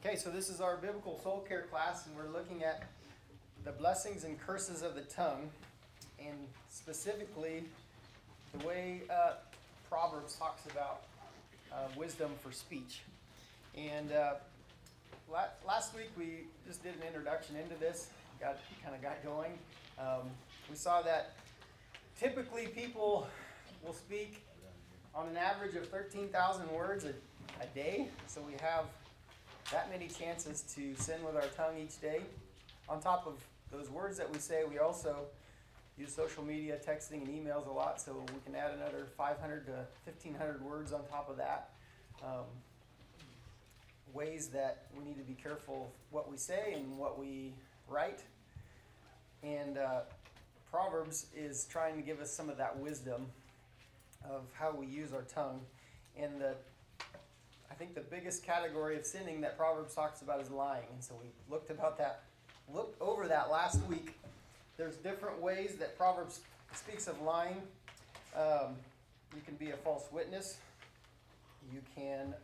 Okay, so this is our biblical soul care class, and we're looking at the blessings and curses of the tongue, and specifically the way Proverbs talks about wisdom for speech. And last week we just did an introduction into this, got going. We saw that typically people will speak on an average of 13,000 words a day, so we have that many chances to sin with our tongue each day. On top of those words that we say, we also use social media, texting, and emails a lot, so we can add another 500 to 1,500 words on top of that. Ways that we need to be careful of what we say and what we write. And Proverbs is trying to give us some of that wisdom of how we use our tongue. And I think the biggest category of sinning that Proverbs talks about is lying. And so we looked over that last week. There's different ways that Proverbs speaks of lying. You can be a false witness. You can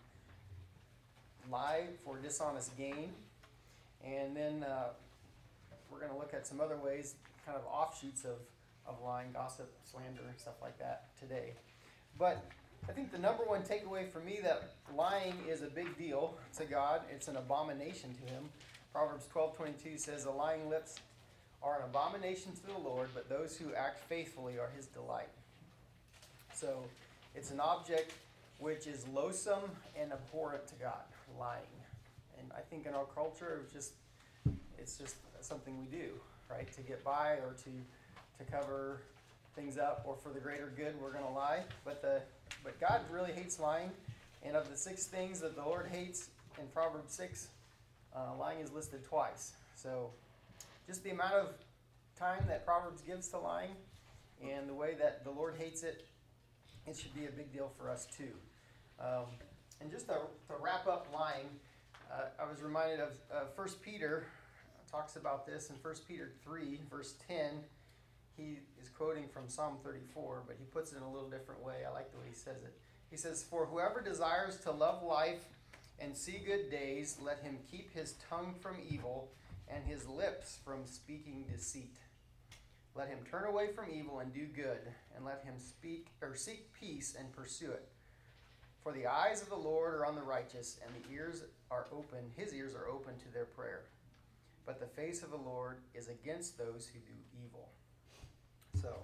lie for dishonest gain. And then we're going to look at some other ways, kind of offshoots of lying, gossip, slander, and stuff like that today. But I think the number one takeaway for me that lying is a big deal to God. It's an abomination to Him. Proverbs 12:22 says, "The lying lips are an abomination to the Lord, but those who act faithfully are His delight." So it's an object which is loathsome and abhorrent to God, lying. And I think in our culture, it's just something we do, right? To get by or to cover things up, or for the greater good, we're going to lie. But God really hates lying. And of the 6 things that the Lord hates in Proverbs 6, lying is listed twice. So just the amount of time that Proverbs gives to lying and the way that the Lord hates it, it should be a big deal for us too. And just to wrap up lying, I was reminded of 1 Peter talks about this in 1 Peter 3, verse 10. He is quoting from Psalm 34, but he puts it in a little different way. I like the way he says it. He says, "For whoever desires to love life and see good days, let him keep his tongue from evil and his lips from speaking deceit. Let him turn away from evil and do good, and let him seek peace and pursue it. For the eyes of the Lord are on the righteous, and his ears are open to their prayer. But the face of the Lord is against those who do evil." So,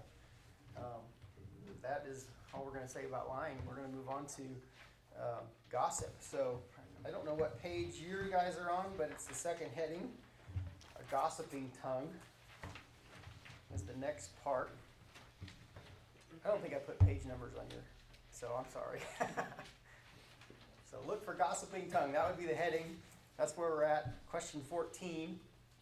that is all we're going to say about lying. We're going to move on to gossip. So, I don't know what page you guys are on, but it's the second heading, a gossiping tongue. Is the next part. I don't think I put page numbers on here, so I'm sorry. So look for gossiping tongue. That would be the heading. That's where we're at. Question 14.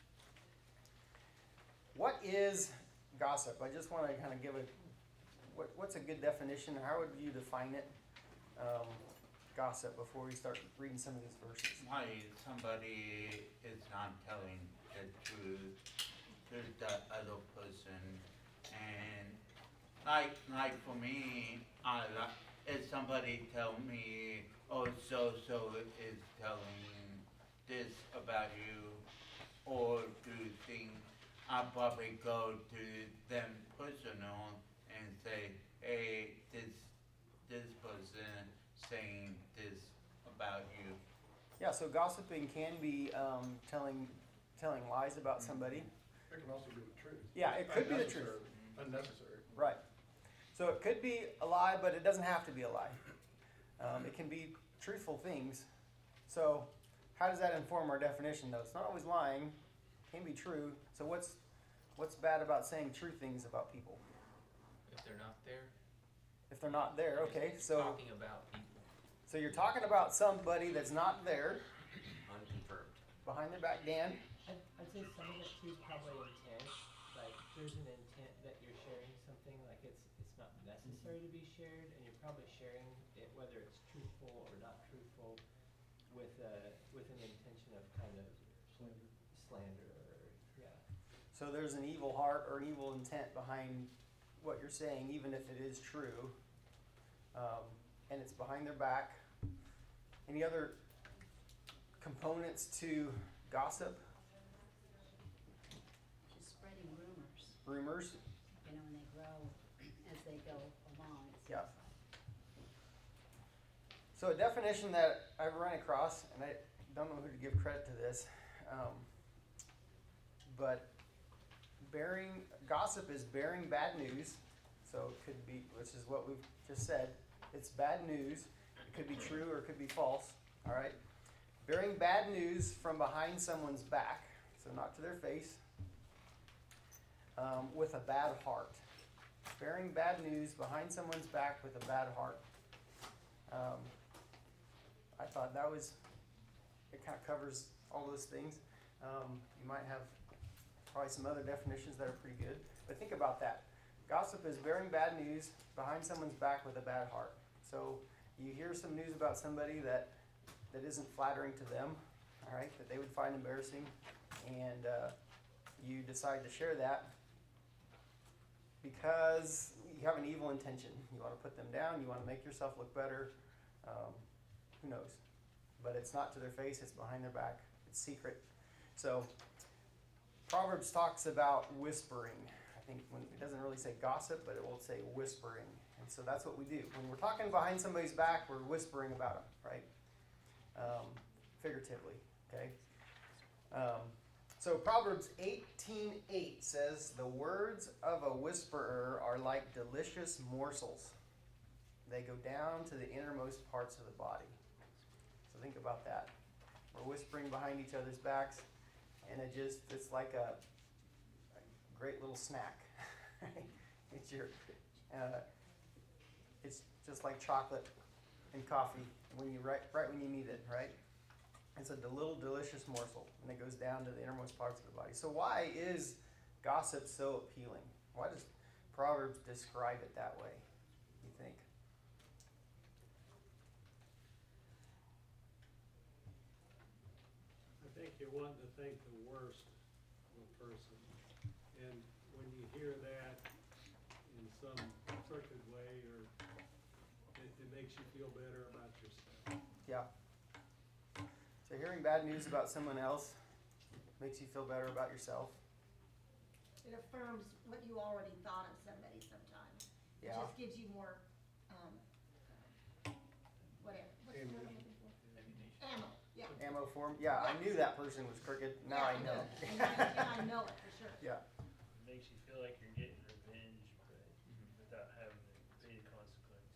What is gossip? I just want to kind of give what's a good definition? How would you define it? Gossip, before we start reading some of these verses. Somebody is not telling the truth to the other person, and like for me, if somebody tell me, "Oh, so is telling this about you," or do things, I'll probably go to them personal and say, "Hey, this person saying this about you." Yeah, so gossiping can be telling lies about somebody. It can also be the truth. Yeah, it could be the truth. Unnecessary. Right. So it could be a lie, but it doesn't have to be a lie. It can be truthful things. So how does that inform our definition, though? It's not always lying. It can be true. So what's bad about saying true things about people? If they're not there. If they're not there, okay. So talking about people. So you're talking about somebody that's not there. Unconfirmed. Behind their back, Dan? I'd say some of it too is probably intent. Like there's an intent that you're sharing something, like it's not necessary to be shared, and you're probably sharing it whether it's truthful or not truthful with an intention of kind of slander or yeah. So there's an evil heart or an evil intent behind what you're saying, even if it is true, and it's behind their back. Any other components to gossip, Just spreading rumors, rumors. you know, and they grow as they go along. It Yeah. seems like. So a definition that I've run across, and I don't know who to give credit to this, but gossip is bearing bad news. So it could be, which is what we've just said. It's bad news. It could be true or it could be false. All right. Bearing bad news from behind someone's back, so not to their face, with a bad heart. Bearing bad news behind someone's back with a bad heart. I thought it kind of covers all those things. You might have probably some other definitions that are pretty good, but think about that. Gossip is bearing bad news behind someone's back with a bad heart. So you hear some news about somebody that isn't flattering to them, all right, that they would find embarrassing, and you decide to share that because you have an evil intention. You want to put them down. You want to make yourself look better. Who knows? But it's not to their face. It's behind their back. It's secret. So Proverbs talks about whispering. I think when it doesn't really say gossip, but it will say whispering. And so that's what we do. When we're talking behind somebody's back, we're whispering about them, right? Figuratively, okay? So Proverbs 18:8 says, "The words of a whisperer are like delicious morsels. They go down to the innermost parts of the body." So think about that. We're whispering behind each other's backs, and it's like a great little snack. It's just like chocolate and coffee when you right when you need it, right? It's a little delicious morsel, and it goes down to the innermost parts of the body. So why is gossip so appealing? Why does Proverbs describe it that way, you think? I think you want to think the worst of a person, and when you hear that in some crooked way, or it makes you feel better about yourself. Yeah. So hearing bad news about someone else makes you feel better about yourself. It affirms what you already thought of somebody sometimes. It Yeah. just gives you more, whatever, what's the word I'm looking for? Ammo, yeah. Ammo form. Yeah, I knew that person was crooked. Now I know. And now I know it for sure. Yeah. It makes you feel like you're getting revenge, but without having to pay the consequence.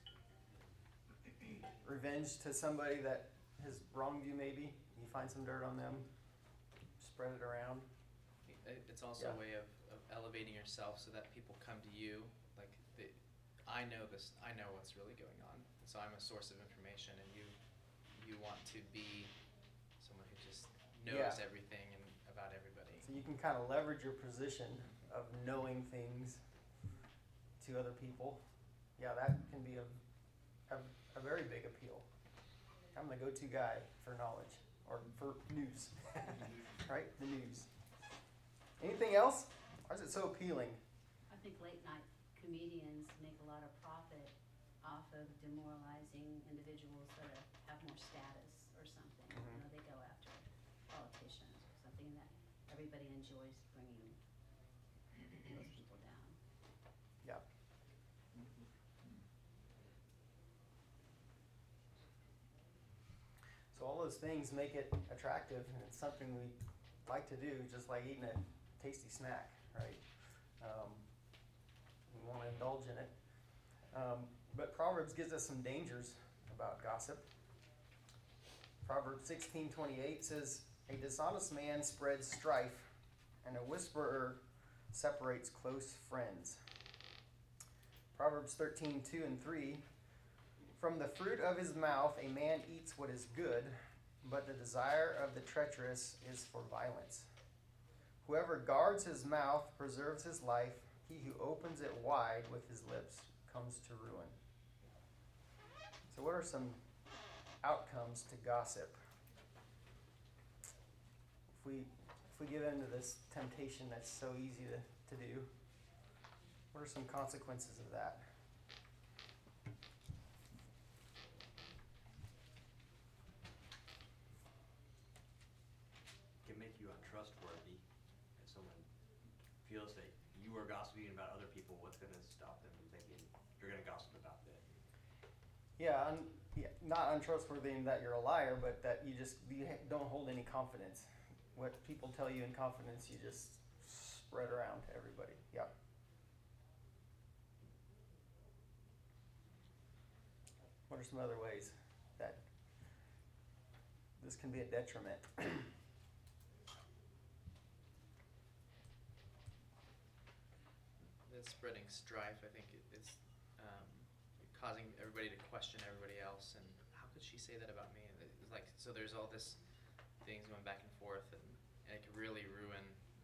Revenge to somebody that has wronged you, maybe. You find some dirt on them, spread it around. It's also Yeah. a way of elevating yourself so that people come to you. Like, I know this, I know what's really going on. So I'm a source of information, and you want to be someone who just knows Yeah. everything and about everybody. So you can kind of leverage your position of knowing things to other people. Yeah, that can be a very big appeal. I'm the go-to guy for knowledge or for news, right? The news. Anything else? Why is it so appealing? I think late night comedians make a lot of profit off of demoralizing individuals that have more status or something. Mhm. You know, they go after politicians or something that everybody enjoys bringing those people down. Yeah. So all those things make it attractive, and it's something we like to do, just like eating a tasty snack, right? We want to indulge in it. But Proverbs gives us some dangers about gossip. Proverbs 16:28 says, "A dishonest man spreads strife, and a whisperer separates close friends." Proverbs 13:2 and 3, "From the fruit of his mouth a man eats what is good, but the desire of the treacherous is for violence. Whoever guards his mouth preserves his life. He who opens it wide with his lips comes to ruin." So what are some outcomes to gossip? If we give in to this temptation that's so easy to do, what are some consequences of that? trustworthy. If someone feels that you are gossiping about other people, what's going to stop them from thinking you're going to gossip about them? Yeah, not untrustworthy in that you're a liar, but that you don't hold any confidence. What people tell you in confidence, you just spread around to everybody. Yeah. What are some other ways that this can be a detriment? It's spreading strife. I think it's causing everybody to question everybody else. And how could she say that about me? It's like, so there's all this things going back and forth, and it can really ruin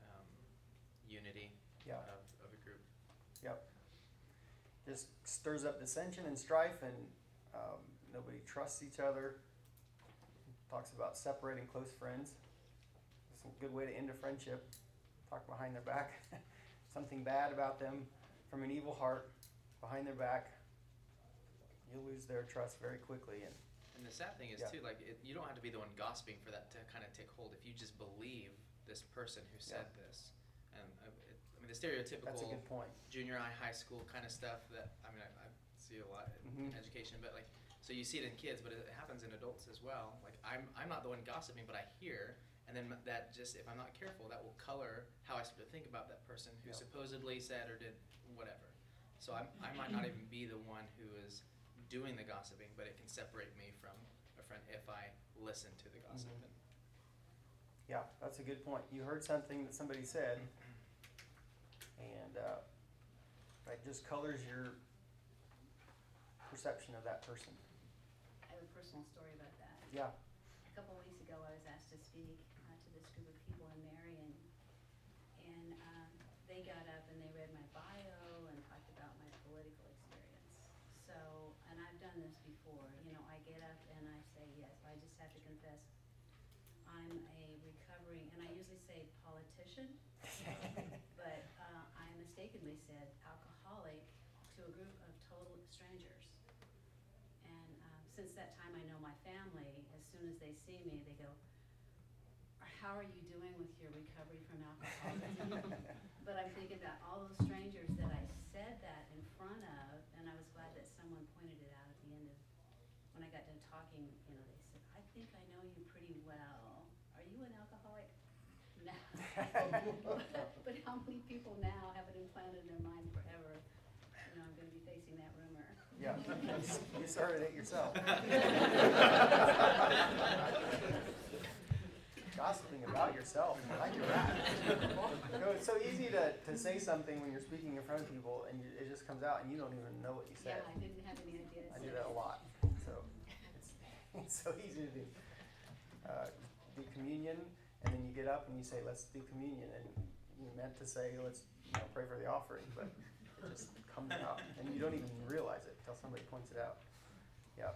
unity Yeah. of a group. Yep. Just stirs up dissension and strife, and nobody trusts each other. Talks about separating close friends. It's a good way to end a friendship. Talk behind their back. Something bad about them from an evil heart behind their back. You'll lose their trust very quickly. And the sad thing is Yeah. too, like you don't have to be the one gossiping for that to kind of take hold. If you just believe this person who said this, and I mean the stereotypical That's a good point. junior high, high school kind of stuff that I see a lot in Mhm. education, but like so you see it in kids, but it happens in adults as well. Like I'm not the one gossiping, but I hear, and then that just if I'm not careful, that will color how I start to think about that person who Yeah. supposedly said or did whatever. So I might not even be the one who is doing the gossiping, but it can separate me from a friend if I listen to the gossip. Mhm. Yeah, that's a good point. You heard something that somebody said, and that just colors your perception of that person. I have a personal story about that. Yeah. A couple of weeks ago, I was asked to speak to this group of people in Marion, and they got up and they read my bio and talked about my political experience. So, and I've done this before, I get up and I say, yes, I just have to confess, I'm a recovering, and I usually say politician, but I mistakenly said alcoholic to a group of total strangers. And since that time, I know my family, as soon as they see me, they go, how are you doing with your recovery from alcoholism? But I'm thinking about all those strangers that I said that in front of, and I was glad that someone pointed it out at the end of, when I got done talking, they said, I think I know you pretty well. Are you an alcoholic? No. But how many people now have it implanted in their mind forever? I'm going to be facing that rumor. Yeah, you started it yourself. Gossiping about yourself, I like that. It's so easy to say something when you're speaking in front of people, and it just comes out, and you don't even know what you said. Yeah, I didn't have any idea. I do that a lot, so it's so easy to do. Do communion, and then you get up and you say, let's do communion, and you meant to say, let's pray for the offering, but it just comes out, and you don't even realize it until somebody points it out. Yeah.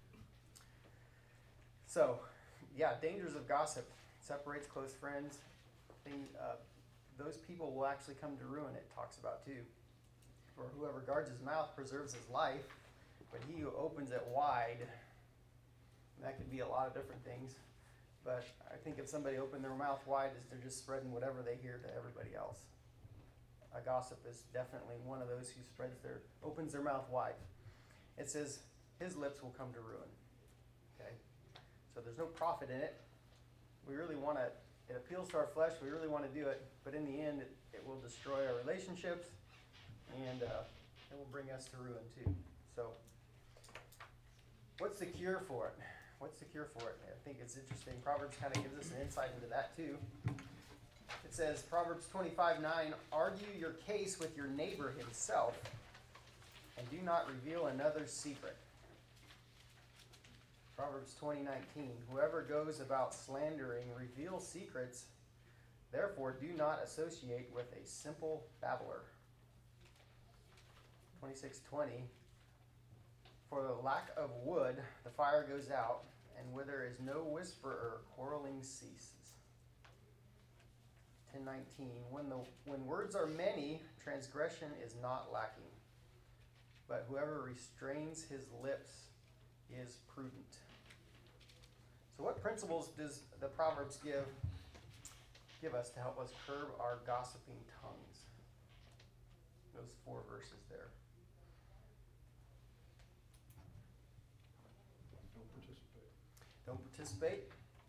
So, dangers of gossip. Separates close friends. Those people will actually come to ruin, it talks about too. For whoever guards his mouth preserves his life, but he who opens it wide, that could be a lot of different things. But I think if somebody opened their mouth wide, they're just spreading whatever they hear to everybody else. A gossip is definitely one of those who opens their mouth wide. It says, his lips will come to ruin. Okay? So there's no profit in it. We really want to, it appeals to our flesh, we really want to do it, but in the end, it will destroy our relationships, and it will bring us to ruin too. So, what's the cure for it? What's the cure for it? I think it's interesting. Proverbs kind of gives us an insight into that too. It says, Proverbs 25:9, argue your case with your neighbor himself, and do not reveal another's secret. Proverbs 20:19, whoever goes about slandering reveals secrets, therefore do not associate with a simple babbler. 26:20, for the lack of wood the fire goes out, and where there is no whisperer quarreling ceases. 10:19, when words are many, transgression is not lacking, but whoever restrains his lips is prudent. So what principles does the Proverbs give give us to help us curb our gossiping tongues? Those 4 verses there. Don't participate. Don't participate.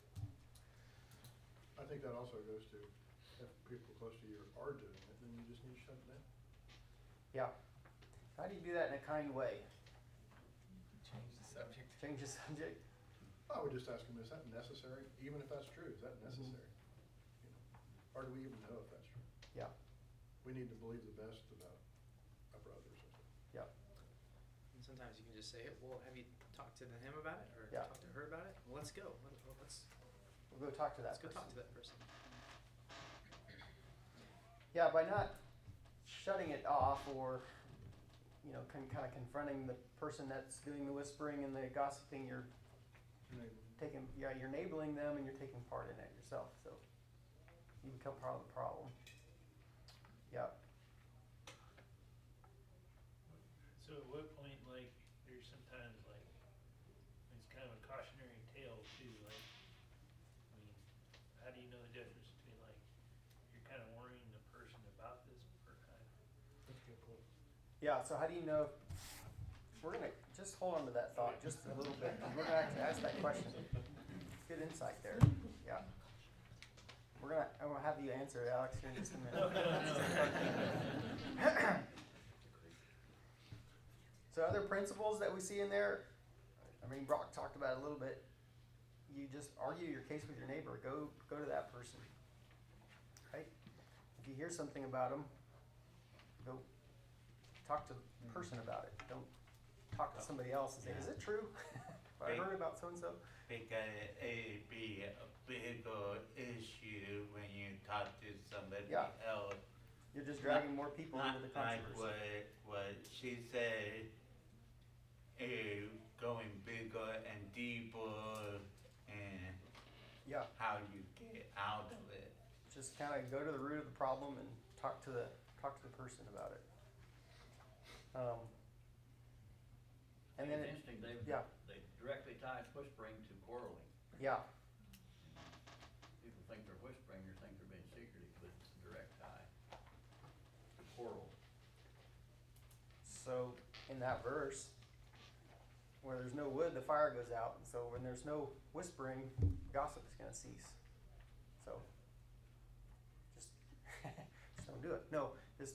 I think that also goes to, if people close to you are doing it, then you just need to shut it down. Yeah. How do you do that in a kind way? Change the subject. Change the subject? I would just ask them, is that necessary? Even if that's true, is that necessary? You know, or do we even know if that's true? Yeah. We need to believe the best about our brothers. Yeah. And sometimes you can just say, well, have you talked to him about it, or Yeah. talked to her about it? Well, let's go. We'll go talk to that Let's go person. talk to that person. Yeah, by not shutting it off or, you know, kind of confronting the person that's doing the whispering and the gossiping, you're enabling them and you're taking part in it yourself. So you become part of the problem. Yeah. So at what point, like, there's sometimes, like, it's kind of a cautionary tale too, like, I mean, how do you know the difference between, like, you're kind of worrying the person about this, or kind of, That's a good point. Yeah. So how do you know? We're gonna just hold on to that thought just a little bit. We're gonna actually ask that question. Good insight there. Yeah. I'm gonna have you answer it, Alex, here in just a minute. So other principles that we see in there, I mean, Brock talked about it a little bit. You just argue your case with your neighbor. Go to that person, right? If you hear something about them, go talk to the person about it. Don't talk to somebody else and say, "Is it true? I heard about so and so." Because it be a bigger issue when you talk to somebody Yeah. else. You're just dragging more people Not into the like controversy. what she said, going bigger and deeper, and Yeah. how you get out of it. Just kind of go to the root of the problem and talk to the person about it. And then, It's interesting, they directly tie whispering to quarreling. yeah, People think they're whispering or think they're being secretive, but it's a direct tie to quarrel. so in that verse, where there's no wood, the fire goes out. And so when there's no whispering, gossip is going to cease. So just, just don't do it. No, just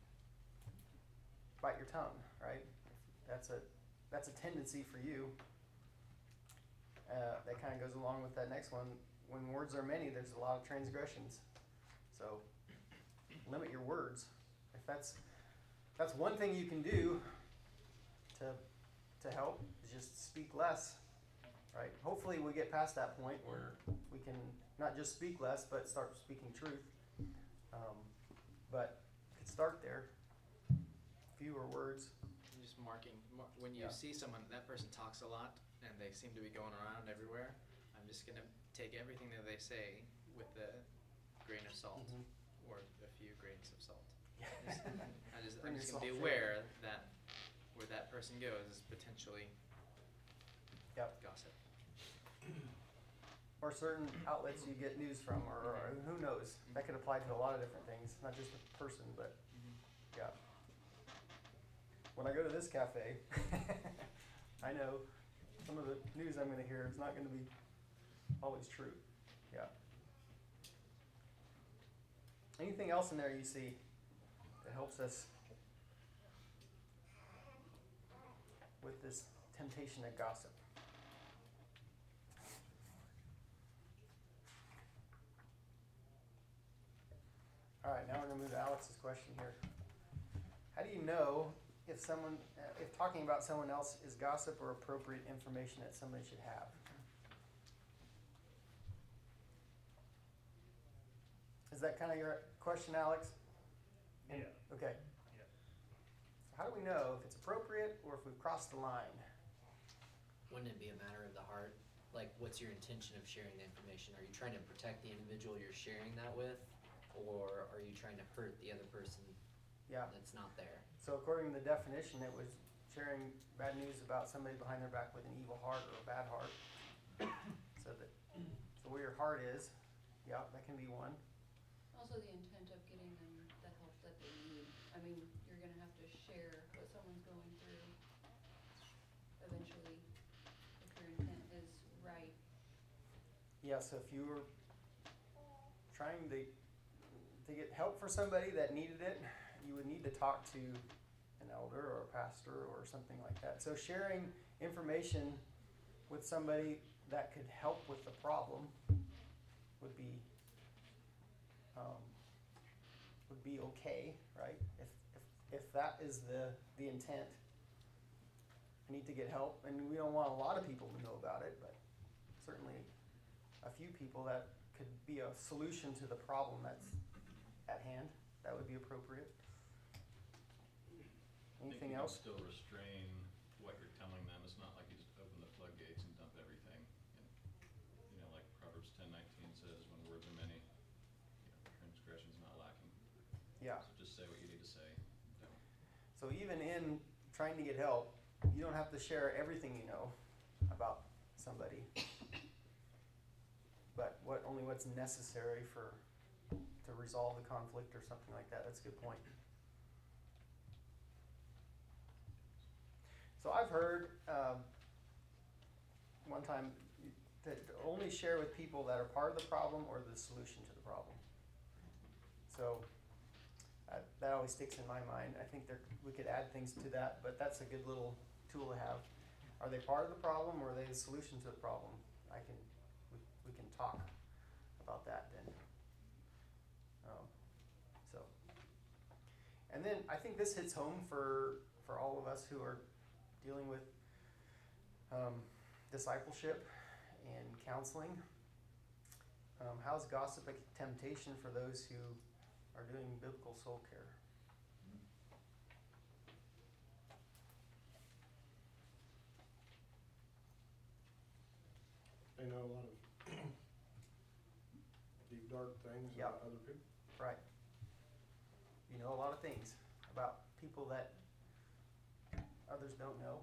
bite your tongue, right? That's a tendency for you. That kind of goes along with that next one. When words are many, there's a lot of transgressions. So limit your words. If that's one thing you can do to help, is just speak less, right? Hopefully we get past that point where we can not just speak less, but start speaking truth. But you could start there. Fewer words. Just when you Yeah. see someone, that person talks a lot and they seem to be going around everywhere, I'm just gonna take everything that they say with a grain of salt Mhm. or a few grains of salt. I'm just Bring gonna yourself be in. aware that where that person goes is potentially Yep. gossip. Or certain outlets you get news from, or who knows. That could apply to a lot of different things, not just the person, but yeah. When I go to this cafe, I know some of the news I'm going to hear is not going to be always true. Yeah. Anything else in there you see that helps us with this temptation to gossip? All right, now we're going to move to Alex's question here. How do you know if talking about someone else is gossip or appropriate information that somebody should have? Is that kind of your question, Alex? yeah, Okay. yeah. So how do we know if it's appropriate or if we've crossed the line? Wouldn't it be a matter of the heart? Like, what's your intention of sharing the information? Are you trying to protect the individual you're sharing that with? Or are you trying to hurt the other person Yeah. that's not there? So according to the definition, it was sharing bad news about somebody behind their back with an evil heart or a bad heart. So where your heart is, yeah, that can be one. Also the intent of getting them the help that they need. I mean, you're gonna have to share what someone's going through eventually, if your intent is right. Yeah, so if you were trying to get help for somebody that needed it, you would need to talk to an elder or a pastor or something like that. So sharing information with somebody that could help with the problem would be okay, right? If that is the intent, I need to get help, and we don't want a lot of people to know about it, but certainly a few people that could be a solution to the problem that's at hand, that would be appropriate. Anything else? I think you can still restrain what you're telling them. It's not like you just open the floodgates and dump everything. And, like Proverbs 10:19 says, when words are many, transgression's not lacking. Yeah. So just say what you need to say. Don't. So even in trying to get help, you don't have to share everything you know about somebody, but only what's necessary to resolve the conflict or something like that. That's a good point. So I've heard one time to only share with people that are part of the problem or the solution to the problem. So that always sticks in my mind. I think we could add things to that, but that's a good little tool to have. Are they part of the problem or are they the solution to the problem? We can talk about that then. And then I think this hits home for all of us who are dealing with discipleship and counseling. How's gossip a temptation for those who are doing biblical soul care? They know a lot of deep, dark things Yep. about other people. Right. You know a lot of things about people that others don't know.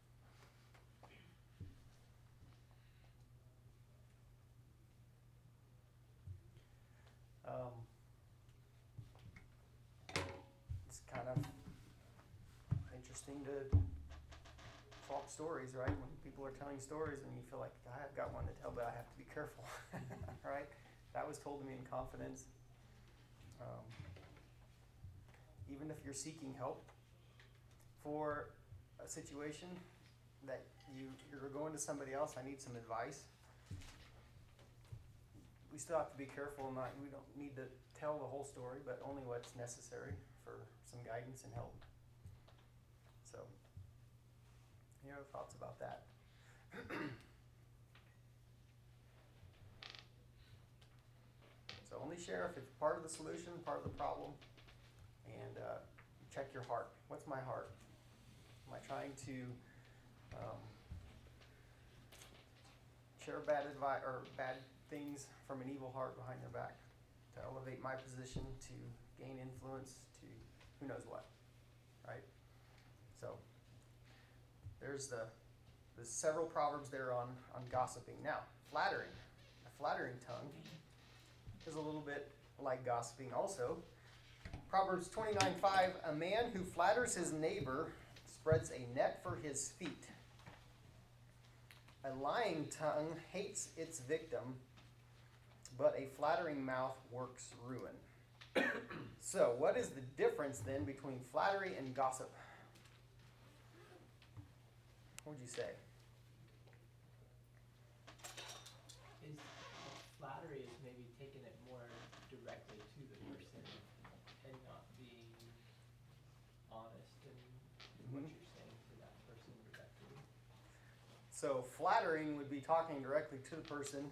It's kind of interesting to swap stories, right? When people are telling stories and you feel like, I've got one to tell, but I have to be careful, right? That was told to me in confidence. Even if you're seeking help for a situation that you're going to somebody else, I need some advice. We still have to be careful and we don't need to tell the whole story, but only what's necessary for some guidance and help. So, any other thoughts about that? So only share if it's part of the solution, part of the problem, and check your heart. What's my heart? Am I trying to share bad advice or bad things from an evil heart behind their back to elevate my position, to gain influence, to who knows what, right? So there's several proverbs there on gossiping. Now, flattering. A flattering tongue is a little bit like gossiping also. Proverbs 29:5, a man who flatters his neighbor spreads a net for his feet. A lying tongue hates its victim, but a flattering mouth works ruin. So, what is the difference then between flattery and gossip? What would you say? Flattery is maybe taking it more directly to the person and not being honest in what you're saying to that person directly. So flattering would be talking directly to the person,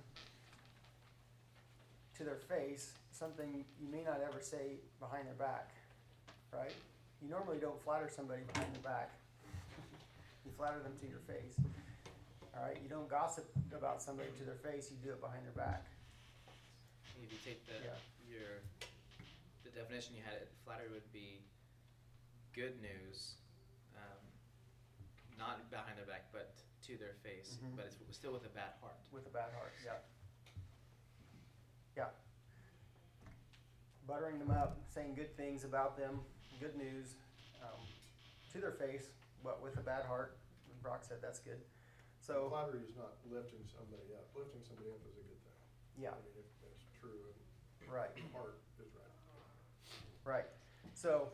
to their face, something you may not ever say behind their back, right? You normally don't flatter somebody behind their back. You flatter them to your face. All right, you don't gossip about somebody to their face, you do it behind their back. If you take the definition you had, flattery would be good news, not behind their back, but to their face, but it's still with a bad heart. With a bad heart, yeah. Yeah. buttering them up, saying good things about them, good news, to their face, but with a bad heart. Brock said that's good. So Flattery is not lifting somebody up. Lifting somebody up is a good thing. yeah, I mean, if that's true and right, the heart is right. right. So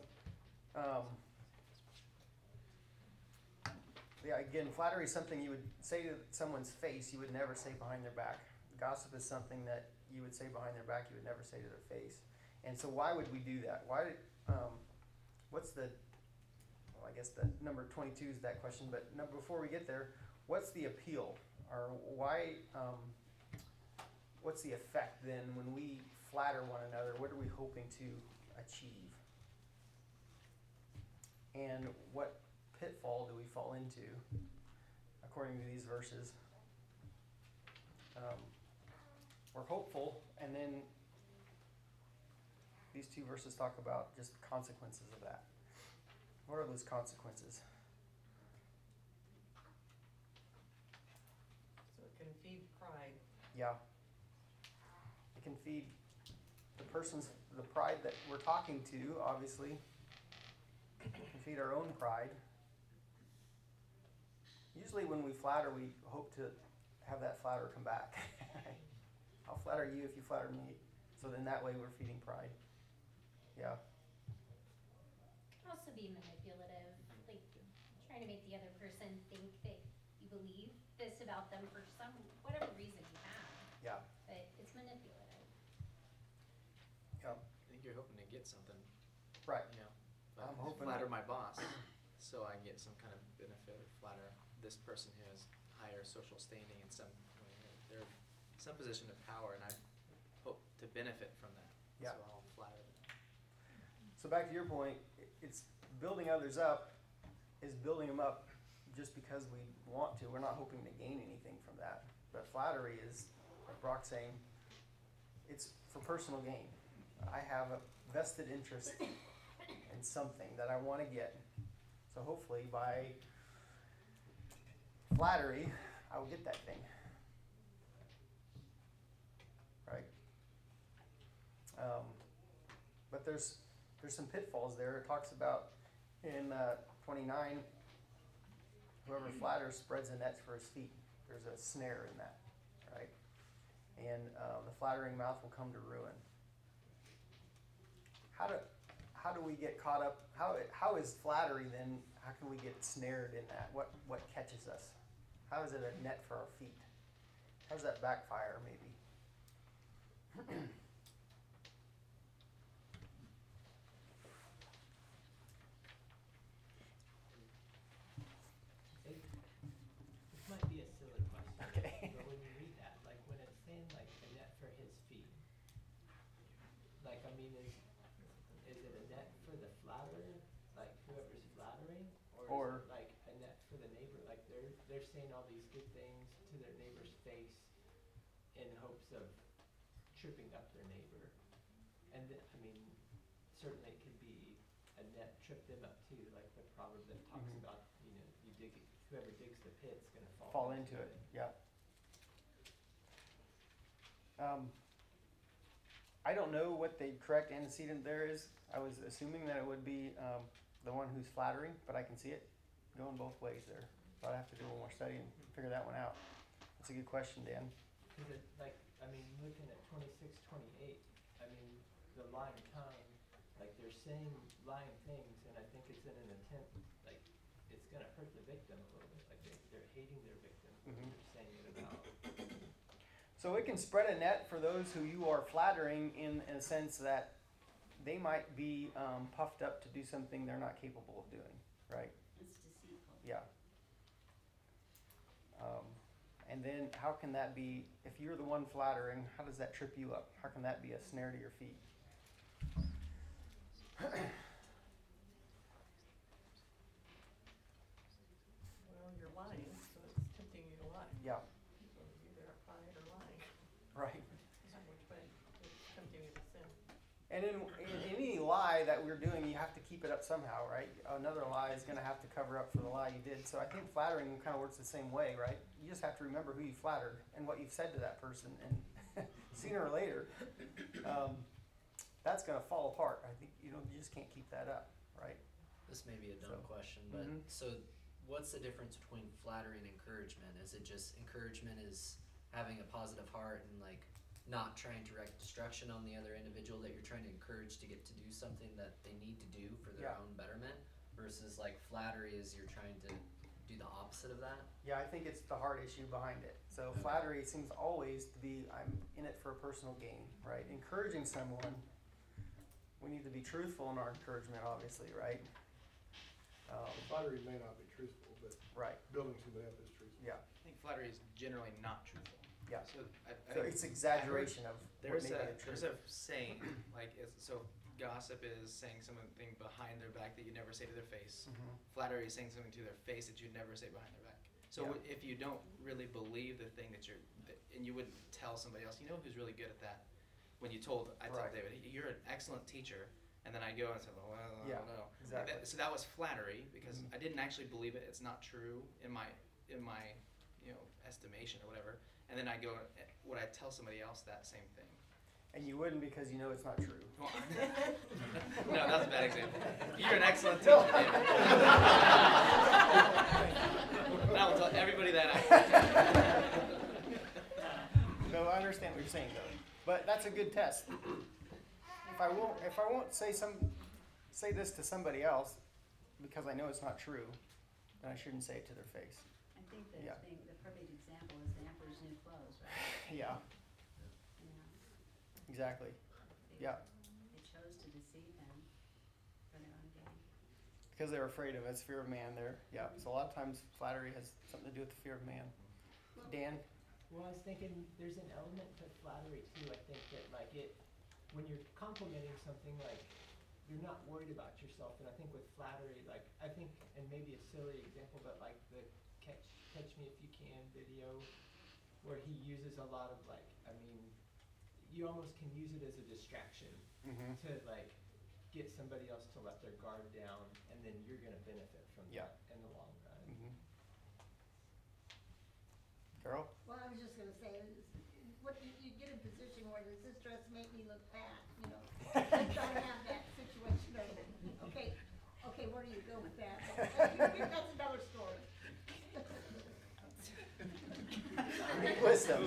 yeah, again, flattery is something you would say to someone's face, you would never say behind their back. Gossip is something that you would say behind their back, you would never say to their face. And so why would we do that? Why? What's the? Well, I guess the number 22 is that question. But before we get there, what's the appeal, or why? What's the effect then when we flatter one another? What are we hoping to achieve? And what pitfall do we fall into, according to these verses? We're hopeful, and then these two verses talk about just consequences of that. What are those consequences? So it can feed pride. Yeah. It can feed the pride that we're talking to, obviously. It can feed our own pride. Usually when we flatter, we hope to have that flatterer come back. I'll flatter you if you flatter me. So then that way we're feeding pride. Yeah. Can also be manipulative, like trying to make the other person think that you believe this about them for whatever reason you have. Yeah. But it's manipulative. Yeah. I think you're hoping to get something. Right. You know, I'm hoping flatter that- my boss, so I can get some kind of benefit, or flatter this person who has higher social standing in some way. They're in some position of power, and I hope to benefit from that. Yeah. So I'll flatter them. So back to your point, it's building others up is building them up just because we want to. We're not hoping to gain anything from that. But flattery is, like Brock's saying, it's for personal gain. I have a vested interest in something that I want to get. So hopefully by flattery, I will get that thing. Right? But there's some pitfalls there. It talks about in 29, whoever flatters spreads a net for his feet. There's a snare in that, right? And the flattering mouth will come to ruin. How do we get caught up? How is flattery then? How can we get snared in that? What catches us? How is it a net for our feet? How does that backfire, maybe? This might be a silly question. Okay. But when you read that, like when it's saying like a net for his feet, like I mean, is it a net for the flatterer, like whoever's flattering, or is it like a net for the neighbor? Like they're saying all these good things to their neighbor's face in hopes of tripping up their neighbor, and I mean, certainly it could be a net trip them up too, like the proverb that talks Mhm. about, you know, whoever digs the pit's gonna Fall into it. Yeah. I don't know what the correct antecedent there is. I was assuming that it would be the one who's flattering, but I can see it going both ways there. So I'd have to do a little more study and figure that one out. That's a good question, Dan. Cause it, like, I mean, looking at 26, 28, I mean, the lying tongue, like they're saying lying things, and I think it's in an intent, like, it's gonna hurt the victim a little bit, like they're hating their victim, when Mhm. they're saying it about. So it can spread a net for those who you are flattering in a sense that they might be puffed up to do something they're not capable of doing, right? It's deceitful. Yeah. And then how can that be, if you're the one flattering, how does that trip you up? How can that be a snare to your feet? Well, you're lying, so it's tempting you to lie. Yeah, So either a pride or lying, right. which way it's tempting you to sin. And in any lie that we're doing, you have to keep it up somehow, right? Another lie is going to have to cover up for the lie you did. So I think flattering kind of works the same way, right? You just have to remember who you flattered and what you've said to that person, and sooner or later, that's gonna fall apart. I think, you just can't keep that up, right? This may be a dumb So, question, but mhm. so what's the difference between flattery and encouragement? Is it just encouragement is having a positive heart and like not trying to wreak destruction on the other individual that you're trying to encourage to get to do something that they need to do for their Yeah. own betterment, versus like flattery is you're trying to do the opposite of that? Yeah, I think it's the heart issue behind it. So flattery seems always to be, I'm in it for a personal gain, right? Encouraging someone, we need to be truthful in our encouragement, obviously, right? Flattery may not be truthful, but Right, building somebody up is truthful. yeah, I think flattery is generally not truthful. yeah. So I So think it's exaggeration of what there's may be a the truth. there's a saying like so gossip is saying something behind their back that you never say to their face. Mhm. Flattery is saying something to their face that you'd never say behind their back. So Yeah. if you don't really believe the thing and you wouldn't tell somebody else, who's really good at that? When I told Right. David, you're an excellent teacher, and then I go and say, well, I Yeah, don't know. exactly. So that was flattery because Mhm. I didn't actually believe it. It's not true in my estimation or whatever. And then I go, would I tell somebody else that same thing? And you wouldn't because you know it's not true. Well, no, that's a bad example. You're an excellent teacher, David. I will tell everybody that. No, I understand what you're saying though, but that's a good test. If I won't say this to somebody else because I know it's not true, then I shouldn't say it to their face. I think the Yeah. perfect example is the emperor's new clothes, right? Yeah, exactly. They- Yeah, They chose to deceive him for their own gain. because they're afraid of it. It's fear of man there. Yeah, so a lot of times flattery has something to do with the fear of man. Dan? Well, I was thinking there's an element to flattery too. I think that like when you're complimenting something, like you're not worried about yourself. And I think with flattery, like and maybe a silly example, but like the Catch Me If You Can video, where he uses a lot of you almost can use it as a distraction Mm-hmm. to like get somebody else to let their guard down, and then you're gonna benefit from Yeah. that in the long run. Mm-hmm. Carol? Well, I was just gonna say, you get in a position where does this dress make me look fat, Let's not have that situation of, okay, where do you go with that? That's another story. Wisdom.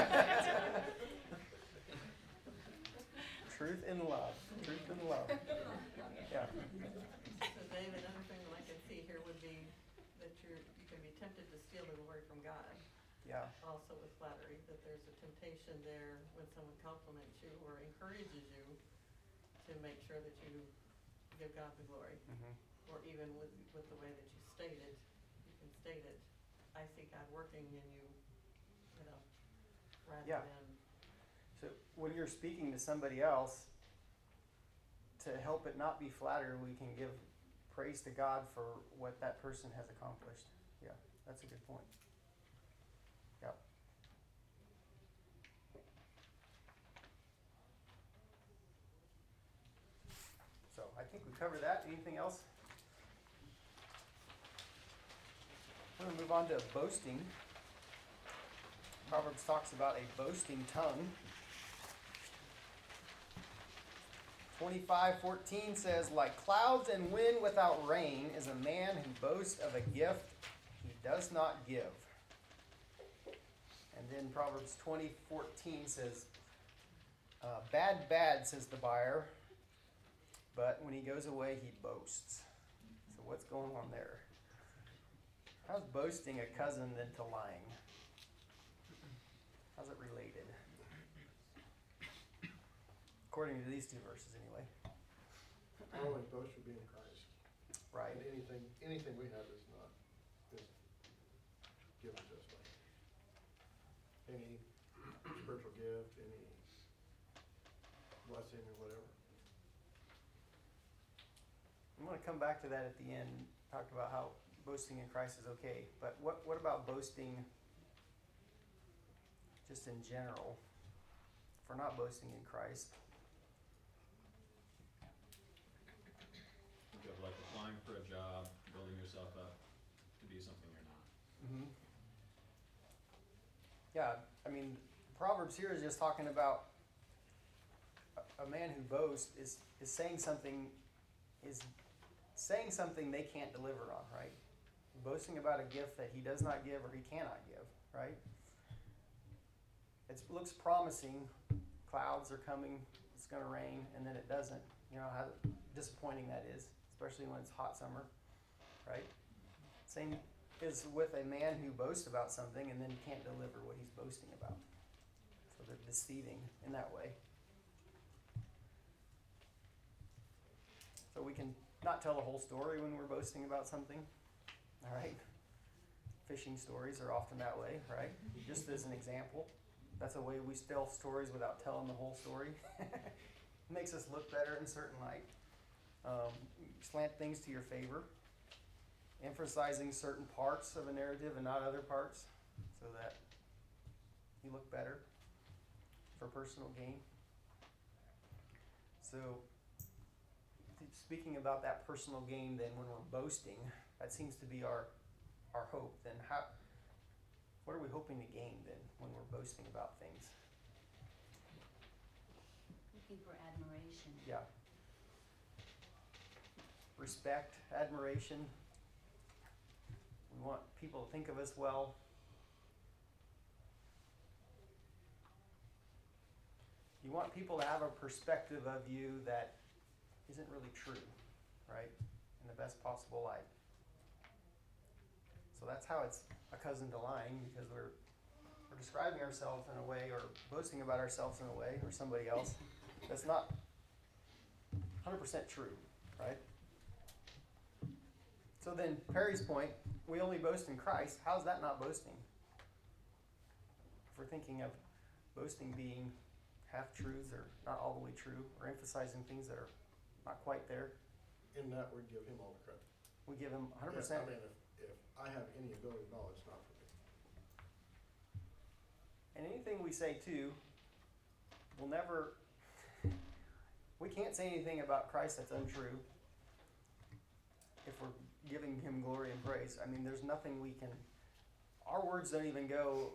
Truth in love. Truth in love. Yeah. So David, another thing that I can see here would be that you can be tempted to steal the glory from God. Yeah. Also with flattery, that there's a temptation there when someone compliments you or encourages you to make sure that you give God the glory. Mm-hmm. Or even with the way that you state it, you can state it, I see God working in you, rather Yeah. than. So when you're speaking to somebody else, to help it not be flattery, we can give praise to God for what that person has accomplished. Yeah, that's a good point. Yeah. So I think we covered that. Anything else? We're going to move on to boasting. Proverbs talks about a boasting tongue. 25:14 says, like clouds and wind without rain is a man who boasts of a gift he does not give. And then Proverbs 20:14 says, bad, says the buyer, but when he goes away, he boasts. So what's going on there? How's boasting a cousin then to lying? How's it related? According to these two verses, anyway. Our only boast would be in Christ. Right. And anything we have is given to us by Him. Any spiritual gift, any blessing or whatever. I'm going to come back to that at the end. Talk about how boasting in Christ is okay. But what about boasting just in general? If we're not boasting in Christ. Think of like applying for a job, building yourself up to be something you're not. Mm-hmm. Yeah, I mean, Proverbs here is just talking about a man who boasts is saying something they can't deliver on, right? Boasting about a gift that he does not give or he cannot give, right? It looks promising. Clouds are coming. It's going to rain, and then it doesn't. You know how disappointing that is, especially when it's hot summer, right? Same is with a man who boasts about something and then can't deliver what he's boasting about. So they're deceiving in that way. So we can not tell the whole story when we're boasting about something, all right? Fishing stories are often that way, right? Just as an example. That's a way we tell stories without telling the whole story. Makes us look better in a certain light. Slant things to your favor. Emphasizing certain parts of a narrative and not other parts so that you look better for personal gain. So, speaking about that personal gain, then when we're boasting, that seems to be our hope. Then what are we hoping to gain then when we're boasting about things? Looking for admiration. Yeah. Respect, admiration. We want people to think of us well. You want people to have a perspective of you that isn't really true, right? In the best possible light. So that's how it's a cousin to lying, because we're describing ourselves in a way or boasting about ourselves in a way or somebody else that's not 100% true, right? So then Perry's point, we only boast in Christ. How's that not boasting? If we're thinking of boasting being half-truths or not all the way true, or emphasizing things that are not quite there. In that, we give him all the credit. We give him 100%. Yeah, I mean, if I have any ability to know, it's not for me. And anything we say too, we'll never, we can't say anything about Christ that's untrue if we're giving him glory and praise. I mean, there's nothing we can, our words don't even go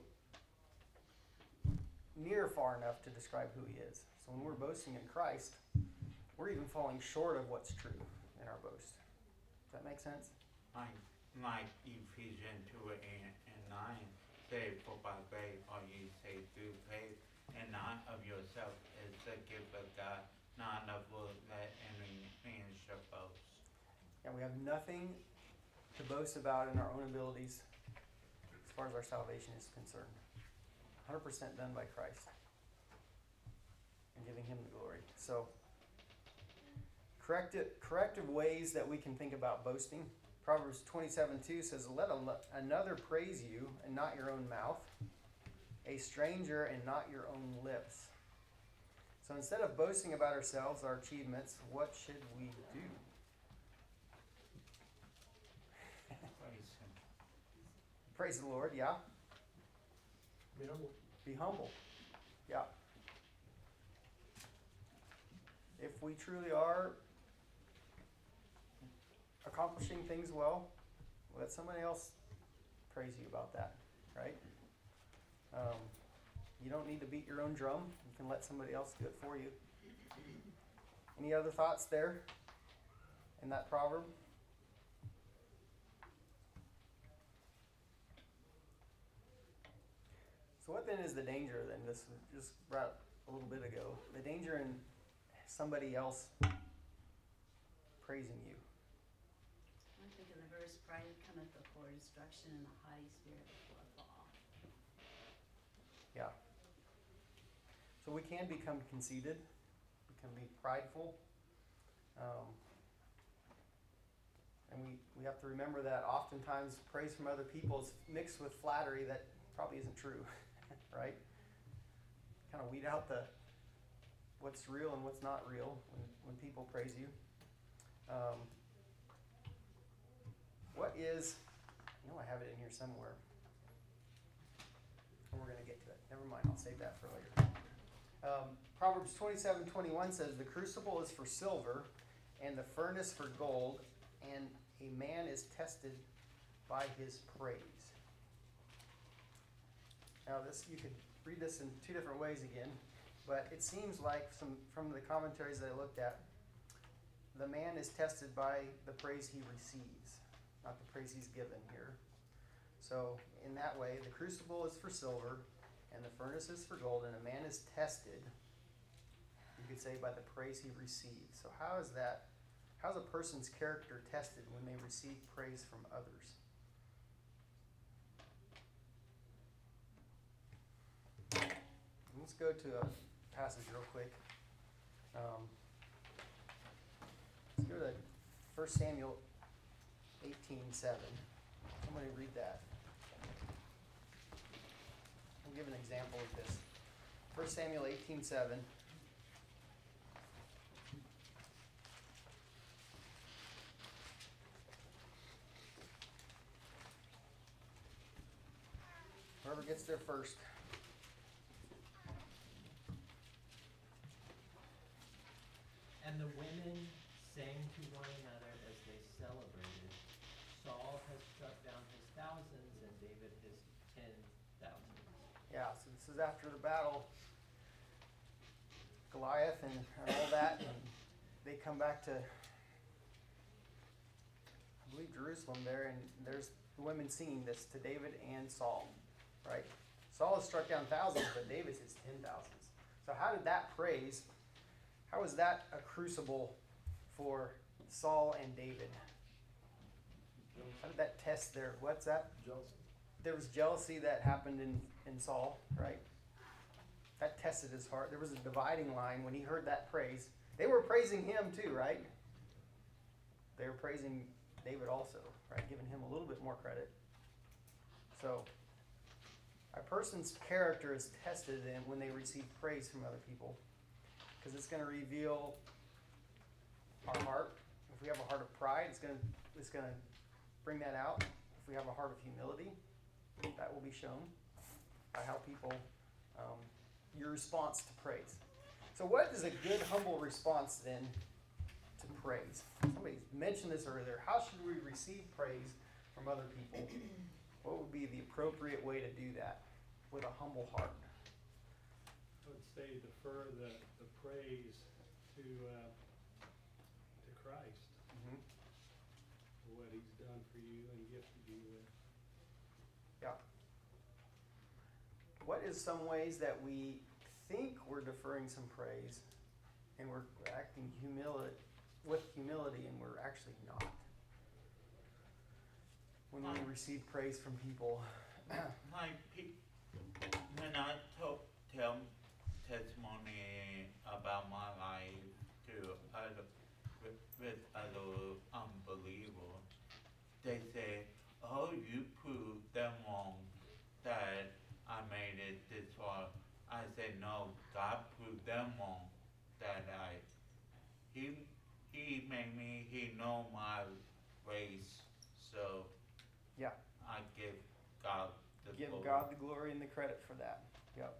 near far enough to describe who he is. So when we're boasting in Christ, we're even falling short of what's true in our boast. Does that make sense? Like Ephesians 2 and 9 say, for by grace are ye saved through faith, and not of yourself, is the gift of God, not of works, that any man should boast. And we have nothing to boast about in our own abilities as far as our salvation is concerned. 100% done by Christ and giving him the glory. So, corrective ways that we can think about boasting. Proverbs 27:2 says, let another praise you and not your own mouth, a stranger and not your own lips. So instead of boasting about ourselves, our achievements, what should we do? Praise him. Praise the Lord, yeah. Be humble. Be humble, yeah. If we truly are accomplishing things well, let somebody else praise you about that, right? You don't need to beat your own drum. You can let somebody else do it for you. Any other thoughts there in that proverb? So what then is the danger then? This was just brought a little bit ago. The danger in somebody else praising you. I think of the verse, pride cometh before destruction and a haughty spirit before a fall. Yeah. So we can become conceited. We can be prideful. And we have to remember that oftentimes praise from other people is mixed with flattery that probably isn't true. Right? Kind of weed out what's real and what's not real when people praise you. What is, I have it in here somewhere. And we're going to get to it. Never mind, I'll save that for later. Proverbs 27:21 says, the crucible is for silver, and the furnace for gold, and a man is tested by his praise. Now you could read this in two different ways again. But it seems like from the commentaries that I looked at, the man is tested by the praise he receives, not the praise he's given here. So in that way, the crucible is for silver, and the furnace is for gold, and a man is tested, you could say, by the praise he receives. So how's a person's character tested when they receive praise from others? Let's go to a passage real quick. Let's go to 1 Samuel 18:7. Somebody read that. I'll give an example of this. 1 Samuel 18:7. Whoever gets there first. And the women sang to one another as they celebrated, Saul has struck down his thousands and David his 10,000. Yeah, so this is after the battle, Goliath and all that, and they come back to, I believe, Jerusalem there, and there's the women singing this to David and Saul, right? Saul has struck down thousands, but David's his 10,000s. So how did that praise, how was that a crucible for Saul and David? How did that test there? What's that? Jealousy. There was jealousy that happened in Saul, right? That tested his heart. There was a dividing line when he heard that praise. They were praising him too, right? They were praising David also, right? Giving him a little bit more credit. So, a person's character is tested when they receive praise from other people, because it's going to reveal our heart. If we have a heart of pride, it's going to bring that out. If we have a heart of humility, that will be shown by how people, your response to praise. So what is a good, humble response then to praise? Somebody mentioned this earlier. How should we receive praise from other people? What would be the appropriate way to do that with a humble heart? I would say defer the praise to Christ, Mm-hmm. for what he's done for you and gifted you with. Yeah. What is some ways that we think we're deferring some praise and we're acting with humility and we're actually not? When we receive praise from people. When I tell testimony about my life to with other unbelievers, they say, "Oh, you proved them wrong that I made it this far." I say, "No, God proved them wrong that He made me. He know my ways, so." Yeah. I give God the Give glory. God the glory and the credit for that. Yep.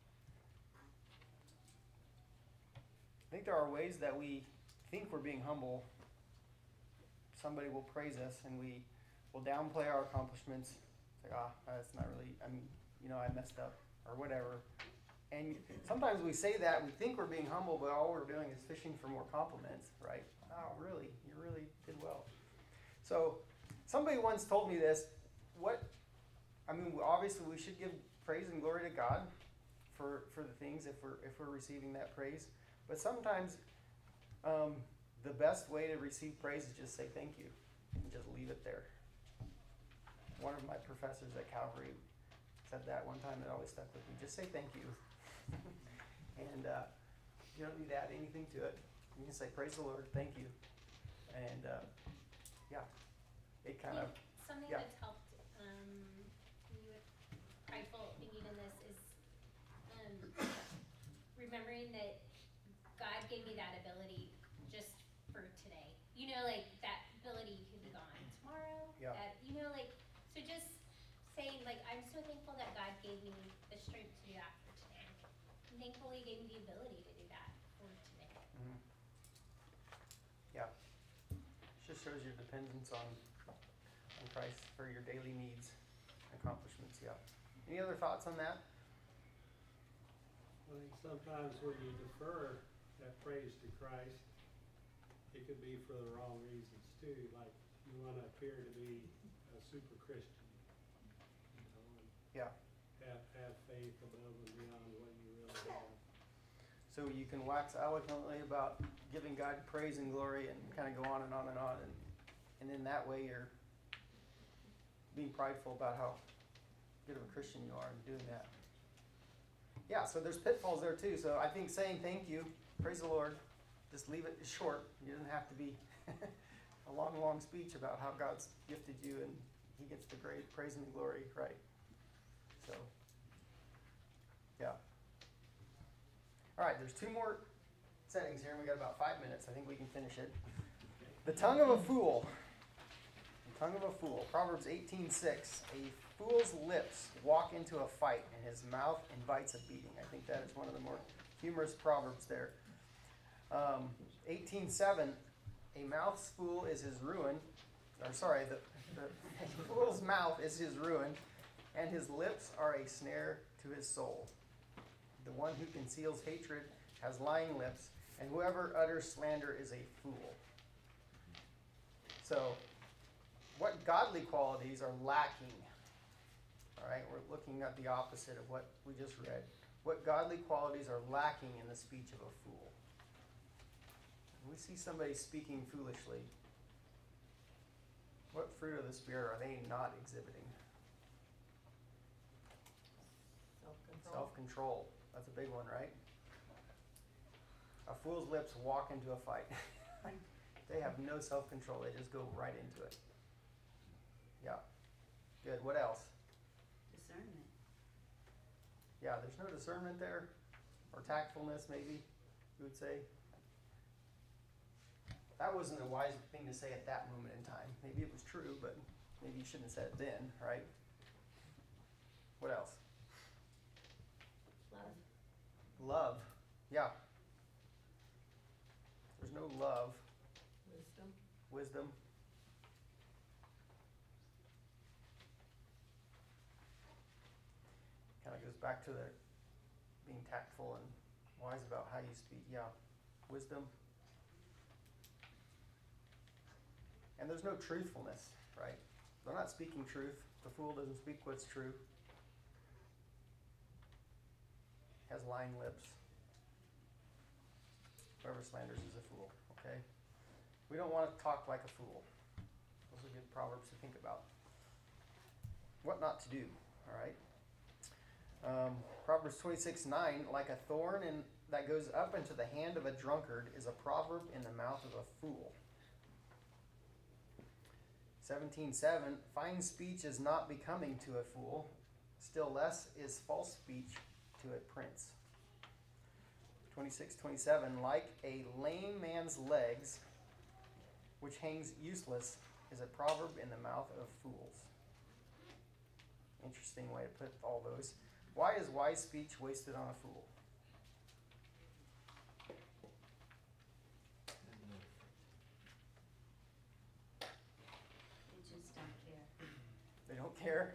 I think there are ways that we think we're being humble. Somebody will praise us and we will downplay our accomplishments. It's like, that's not really, I messed up or whatever. And sometimes we say that, we think we're being humble, but all we're doing is fishing for more compliments, right? Oh, really? You really did well. So, somebody once told me this. Obviously we should give praise and glory to God for the things if we're receiving that praise. But sometimes the best way to receive praise is just say thank you and just leave it there. One of my professors at Calvary said that one time. It always stuck with me. Just say thank you. And you don't need to add anything to it. You can say praise the Lord, thank you. And it kind of, Something yeah. that's helped me with prideful thinking in this is remembering that God gave me that ability just for today. That ability could be gone tomorrow. Yeah. So just saying, I'm so thankful that God gave me the strength to do that for today. I'm thankful He gave me the ability to do that for today. Mm-hmm. Yeah. It just shows your dependence on Christ for your daily needs and accomplishments. Yeah. Any other thoughts on that? I think sometimes when you defer that praise to Christ, it could be for the wrong reasons too, like you wanna appear to be a super Christian, you know, and Yeah. have faith above and beyond what you really have. So you can wax eloquently about giving God praise and glory and kind of go on and on and on. And in that way, you're being prideful about how good of a Christian you are in doing that. Yeah, so there's pitfalls there too. So I think saying thank you, praise the Lord, just leave it short. You doesn't have to be a long speech about how God's gifted you and He gets the great praise and the glory, right? So, yeah. All right, there's 2 more settings here, and we got about 5 minutes. I think we can finish it. The tongue of a fool. The tongue of a fool. Proverbs 18:6. A fool's lips walk into a fight, and his mouth invites a beating. I think that is one of the more humorous proverbs there. 18:7. A mouth's fool is his ruin. Or sorry, the fool's mouth is his ruin, and his lips are a snare to his soul. The one who conceals hatred has lying lips, and whoever utters slander is a fool. So, what godly qualities are lacking? All right, we're looking at the opposite of what we just read. What godly qualities are lacking in the speech of a fool? When we see somebody speaking foolishly, what fruit of the Spirit are they not exhibiting? Self-control. Self-control. That's a big one, right? A fool's lips walk into a fight. They have no self-control. They just go right into it. Yeah. Good. What else? Discernment. Yeah, there's no discernment there. Or tactfulness, maybe, you would say. That wasn't a wise thing to say at that moment in time. Maybe it was true, but maybe you shouldn't have said it then, right? What else? Love. Love. Yeah. There's no love. Wisdom. Wisdom. Kind of goes back to the being tactful and wise about how you speak. Yeah. Wisdom. And there's no truthfulness, right? They're not speaking truth. The fool doesn't speak what's true. Has lying lips. Whoever slanders is a fool, okay? We don't want to talk like a fool. Those are good proverbs to think about. What not to do, all right? Proverbs 26:9, like a thorn that goes up into the hand of a drunkard is a proverb in the mouth of a fool. 17:7, fine speech is not becoming to a fool, still less is false speech to a prince. 26:27, like a lame man's legs, which hangs useless, is a proverb in the mouth of fools. Interesting way to put all those. Why is wise speech wasted on a fool? They just don't care. They don't care.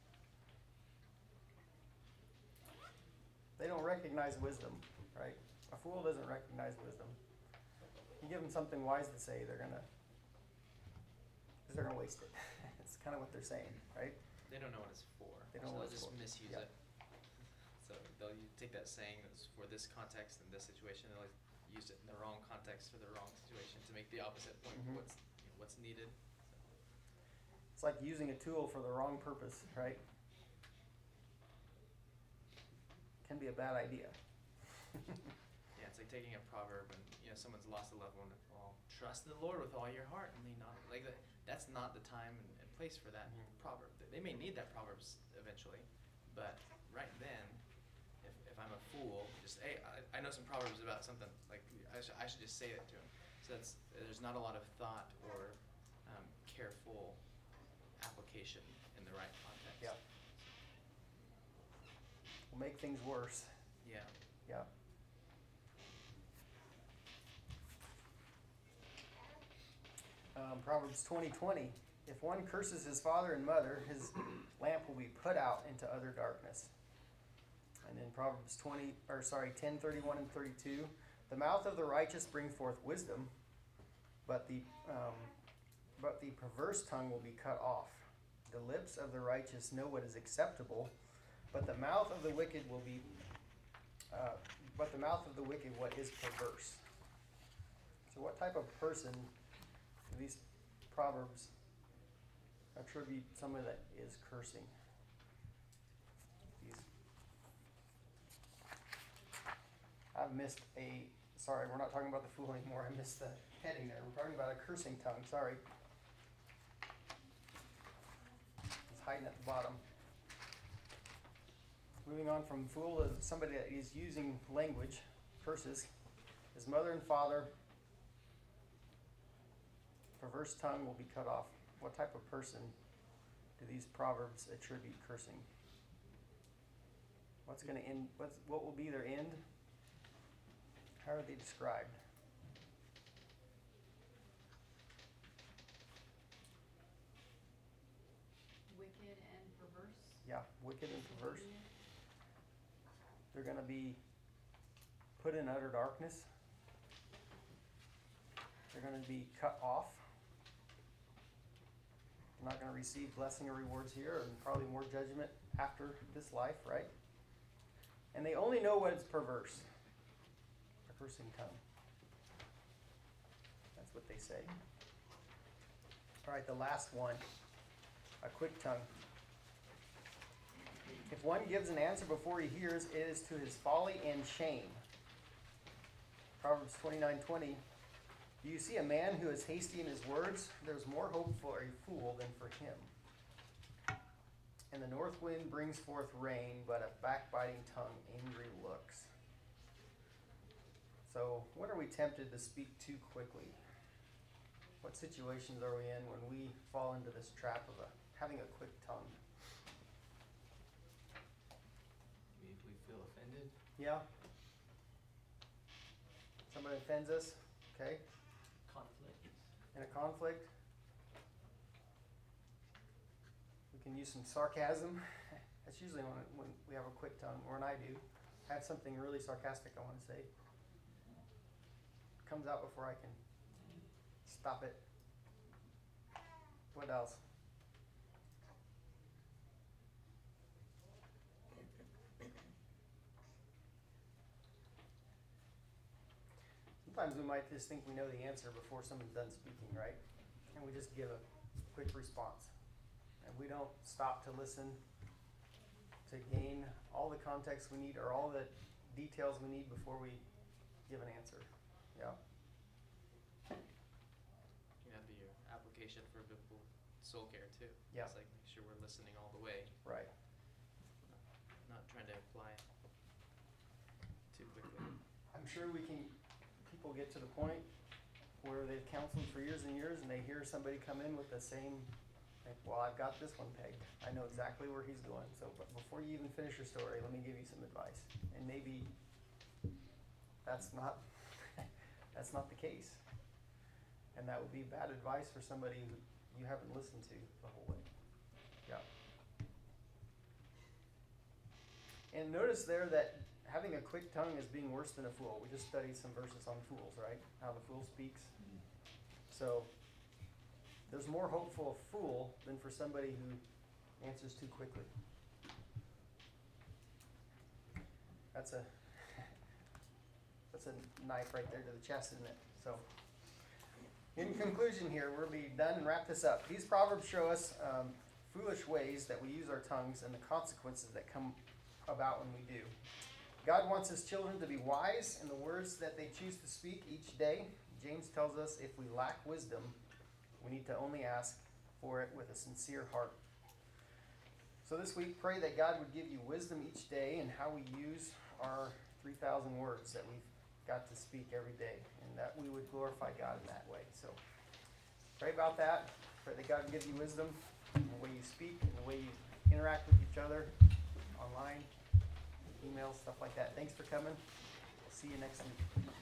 They don't recognize wisdom, right? A fool doesn't recognize wisdom. You give them something wise to say, they're gonna waste it. It's kind of what they're saying, right? They don't know what it's for. They don't so know they'll what it's just for. misuse Yeah. it. So they'll take that saying that's for this context and this situation, they'll use it in the wrong context for the wrong situation to make the opposite point Mhm. of what's needed. It's like using a tool for the wrong purpose, right? Can be a bad idea. Yeah, it's like taking a proverb and someone's lost a loved one. Well, trust in the Lord with all your heart and lean not like that. That's not the time and place for that proverb. They may need that proverbs eventually, but right then, if I'm a fool, just hey, I know some proverbs about something like I should just say it to him. So there's not a lot of thought or careful application in the right context. Yeah. Will make things worse. Yeah. Yeah. Proverbs 20:20. If one curses his father and mother, his lamp will be put out into utter darkness. And then Proverbs 10:31 and 32. The mouth of the righteous brings forth wisdom, but the perverse tongue will be cut off. The lips of the righteous know what is acceptable, but the mouth of the wicked what is perverse. So what type of person do these Proverbs attribute someone that is cursing? Sorry, we're not talking about the fool anymore. I missed the heading there. We're talking about a cursing tongue. Sorry. It's hiding at the bottom. Moving on from fool to somebody that is using language, curses. His mother and father, perverse tongue will be cut off. What type of person do these Proverbs attribute cursing? What's going to end? What will be their end? How are they described? Wicked and perverse. Yeah, wicked and perverse. They're going to be put in utter darkness. They're going to be cut off. They're not going to receive blessing or rewards here, and probably more judgment after this life, right? And they only know what is perverse. A cursing tongue. That's what they say. All right, the last one. A quick tongue. If one gives an answer before he hears, it is to his folly and shame. Proverbs 29:20. Do you see a man who is hasty in his words? There's more hope for a fool than for him. And the north wind brings forth rain, but a backbiting tongue angry looks. So, when are we tempted to speak too quickly? What situations are we in when we fall into this trap of having a quick tongue? Maybe if we feel offended. Yeah. Somebody offends us. Okay. Conflict. In a conflict, we can use some sarcasm. That's usually when we have a quick tongue, or when I do. I have something really sarcastic I want to say. Comes out before I can stop it. What else? Sometimes we might just think we know the answer before someone's done speaking, right? And we just give a quick response. And we don't stop to listen to gain all the context we need or all the details we need before we give an answer. Yeah. You have your application for biblical soul care too. Yeah. It's like make sure we're listening all the way. Right. Not trying to apply too quickly. I'm sure people get to the point where they've counseled for years and years and they hear somebody come in with the same, like, well, I've got this one pegged. I know exactly where he's going. So but before you even finish your story, let me give you some advice. And maybe that's not the case. And that would be bad advice for somebody who you haven't listened to the whole way. Yeah. And notice there that having a quick tongue is being worse than a fool. We just studied some verses on fools, right? How the fool speaks. So there's more hope for a fool than for somebody who answers too quickly. That's a knife right there to the chest, isn't it? So, in conclusion here, we'll be done and wrap this up. These proverbs show us foolish ways that we use our tongues and the consequences that come about when we do. God wants his children to be wise in the words that they choose to speak each day. James tells us if we lack wisdom, we need to only ask for it with a sincere heart. So this week, pray that God would give you wisdom each day in how we use our 3,000 words that we've got to speak every day, and that we would glorify God in that way. So pray about that. Pray that God would give you wisdom in the way you speak, in the way you interact with each other, online, emails, stuff like that. Thanks for coming. See you next week.